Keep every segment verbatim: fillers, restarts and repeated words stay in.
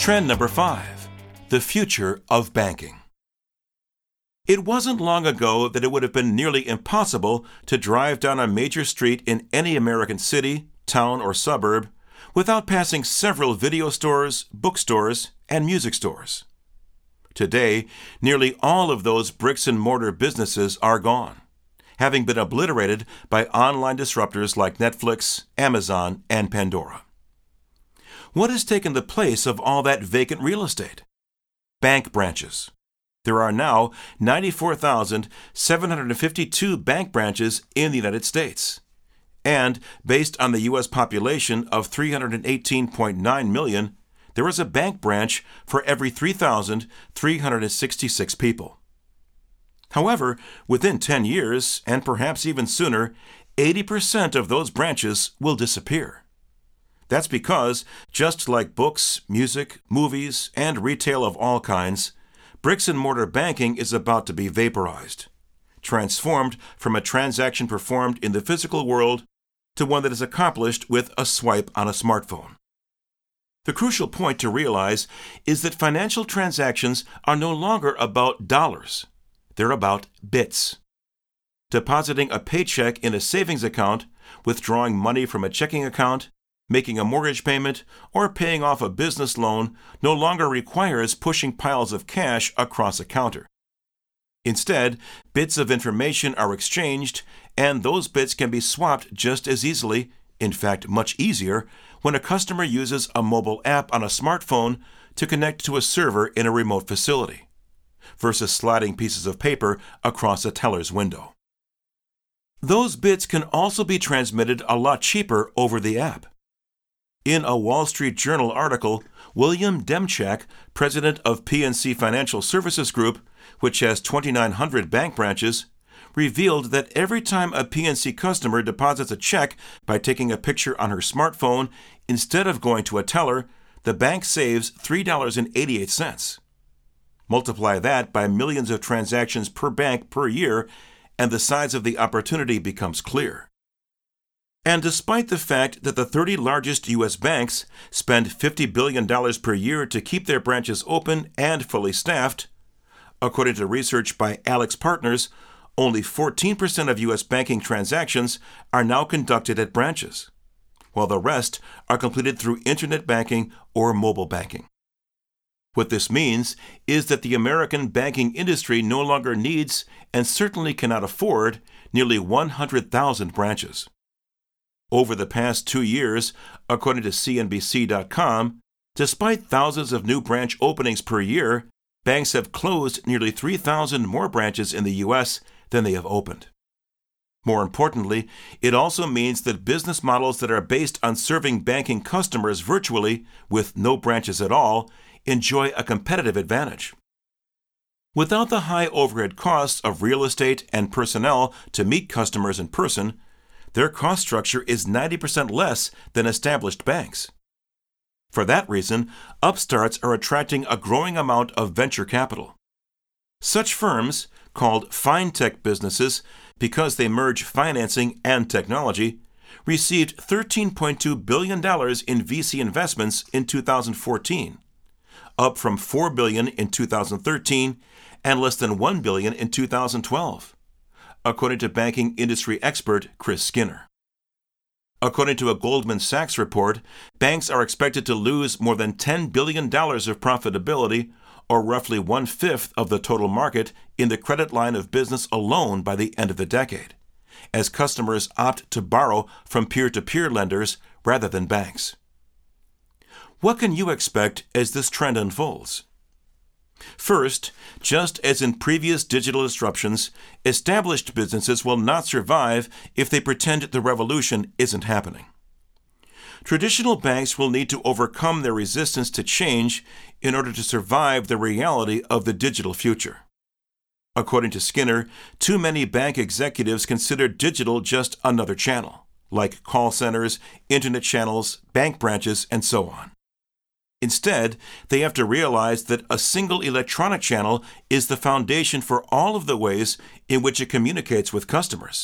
Trend number five, the future of banking. It wasn't long ago that it would have been nearly impossible to drive down a major street in any American city, town, or suburb without passing several video stores, bookstores, and music stores. Today, nearly all of those bricks-and-mortar businesses are gone, having been obliterated by online disruptors like Netflix, Amazon, and Pandora. What has taken the place of all that vacant real estate? Bank branches. There are now ninety-four thousand seven hundred fifty-two bank branches in the United States. And based on the U S population of three hundred eighteen point nine million, there is a bank branch for every three thousand three hundred sixty-six people. However, within ten years, and perhaps even sooner, eighty percent of those branches will disappear. That's because, just like books, music, movies, and retail of all kinds, bricks-and-mortar banking is about to be vaporized, transformed from a transaction performed in the physical world to one that is accomplished with a swipe on a smartphone. The crucial point to realize is that financial transactions are no longer about dollars. They're about bits. Depositing a paycheck in a savings account, withdrawing money from a checking account, making a mortgage payment, or paying off a business loan no longer requires pushing piles of cash across a counter. Instead, bits of information are exchanged, and those bits can be swapped just as easily, in fact much easier, when a customer uses a mobile app on a smartphone to connect to a server in a remote facility, versus sliding pieces of paper across a teller's window. Those bits can also be transmitted a lot cheaper over the app. In a Wall Street Journal article, William Demchak, president of P N C Financial Services Group, which has twenty-nine hundred bank branches, revealed that every time a P N C customer deposits a check by taking a picture on her smartphone instead of going to a teller, the bank saves three dollars and eighty-eight cents. Multiply that by millions of transactions per bank per year, and the size of the opportunity becomes clear. And despite the fact that the thirty largest U S banks spend fifty billion dollars per year to keep their branches open and fully staffed, according to research by AlixPartners, only fourteen percent of U S banking transactions are now conducted at branches, while the rest are completed through internet banking or mobile banking. What this means is that the American banking industry no longer needs, and certainly cannot afford, nearly one hundred thousand branches. Over the past two years, according to C N B C dot com, despite thousands of new branch openings per year, banks have closed nearly three thousand more branches in the U S than they have opened. More importantly, it also means that business models that are based on serving banking customers virtually, with no branches at all, enjoy a competitive advantage. Without the high overhead costs of real estate and personnel to meet customers in person, their cost structure is ninety percent less than established banks. For that reason, upstarts are attracting a growing amount of venture capital. Such firms, called fintech businesses because they merge financing and technology, received thirteen point two billion dollars in V C investments in two thousand fourteen, up from four billion dollars in two thousand thirteen and less than one billion dollars in two thousand twelve. According to banking industry expert Chris Skinner. According to a Goldman Sachs report, banks are expected to lose more than ten billion dollars of profitability, or roughly one-fifth of the total market, in the credit line of business alone by the end of the decade, as customers opt to borrow from peer-to-peer lenders rather than banks. What can you expect as this trend unfolds? First, just as in previous digital disruptions, established businesses will not survive if they pretend the revolution isn't happening. Traditional banks will need to overcome their resistance to change in order to survive the reality of the digital future. According to Skinner, too many bank executives consider digital just another channel, like call centers, internet channels, bank branches, and so on. Instead, they have to realize that a single electronic channel is the foundation for all of the ways in which it communicates with customers.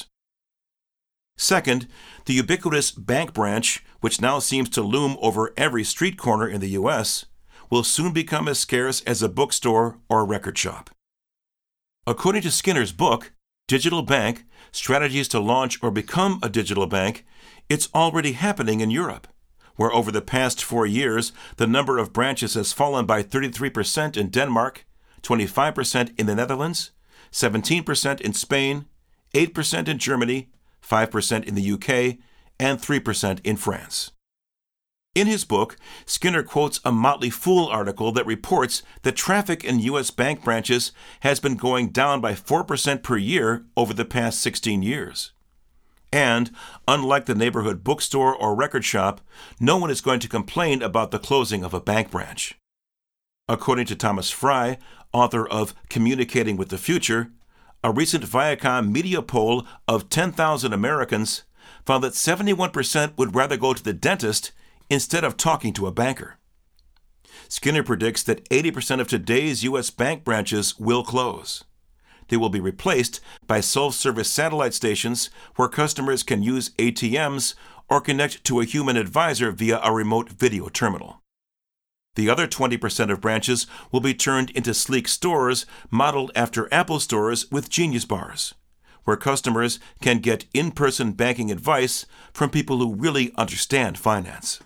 Second, the ubiquitous bank branch, which now seems to loom over every street corner in the U S, will soon become as scarce as a bookstore or record shop. According to Skinner's book, Digital Bank, Strategies to Launch or Become a Digital Bank, it's already happening in Europe, where over the past four years, the number of branches has fallen by thirty-three percent in Denmark, twenty-five percent in the Netherlands, seventeen percent in Spain, eight percent in Germany, five percent in the U K, and three percent in France. In his book, Skinner quotes a Motley Fool article that reports that traffic in U S bank branches has been going down by four percent per year over the past sixteen years. And, unlike the neighborhood bookstore or record shop, no one is going to complain about the closing of a bank branch. According to Thomas Fry, author of Communicating with the Future, a recent Viacom media poll of ten thousand Americans found that seventy-one percent would rather go to the dentist instead of talking to a banker. Skinner predicts that eighty percent of today's U S bank branches will close. They will be replaced by self-service satellite stations where customers can use A T Ms or connect to a human advisor via a remote video terminal. The other twenty percent of branches will be turned into sleek stores modeled after Apple stores with Genius Bars, where customers can get in-person banking advice from people who really understand finance.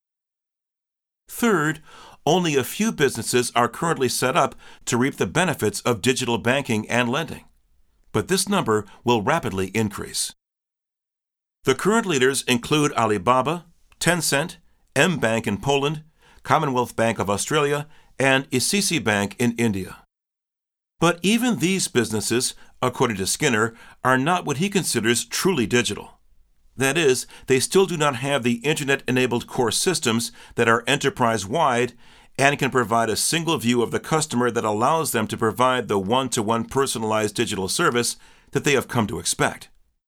Third, only a few businesses are currently set up to reap the benefits of digital banking and lending, but this number will rapidly increase. The current leaders include Alibaba, Tencent, M-Bank in Poland, Commonwealth Bank of Australia, and I C I C I Bank in India. But even these businesses, according to Skinner, are not what he considers truly digital. That is, they still do not have the Internet-enabled core systems that are enterprise-wide and can provide a single view of the customer that allows them to provide the one-to-one personalized digital service that they have come to expect.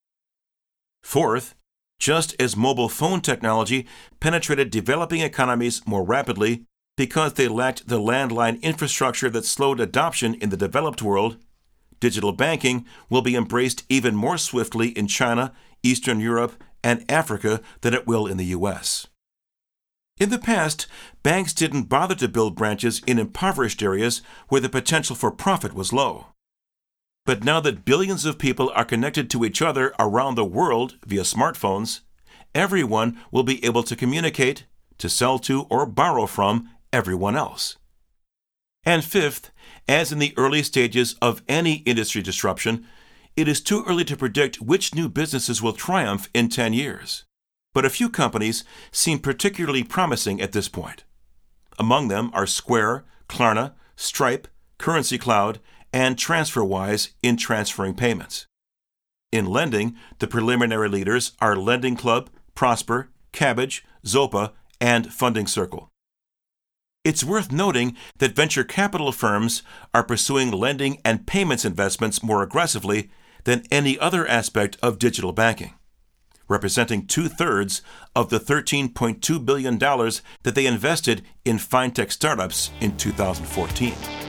Fourth, just as mobile phone technology penetrated developing economies more rapidly because they lacked the landline infrastructure that slowed adoption in the developed world, digital banking will be embraced even more swiftly in China, Eastern Europe, and Africa than it will in the U S. In the past, banks didn't bother to build branches in impoverished areas where the potential for profit was low. But now that billions of people are connected to each other around the world via smartphones, everyone will be able to communicate, to sell to, or borrow from everyone else. And fifth, as in the early stages of any industry disruption, it is too early to predict which new businesses will triumph in ten years. But a few companies seem particularly promising at this point. Among them are Square, Klarna, Stripe, Currency Cloud, and TransferWise in transferring payments. In lending, the preliminary leaders are Lending Club, Prosper, Kabbage, Zopa, and Funding Circle. It's worth noting that venture capital firms are pursuing lending and payments investments more aggressively than any other aspect of digital banking, representing two-thirds of the thirteen point two billion dollars that they invested in fintech startups in two thousand fourteen.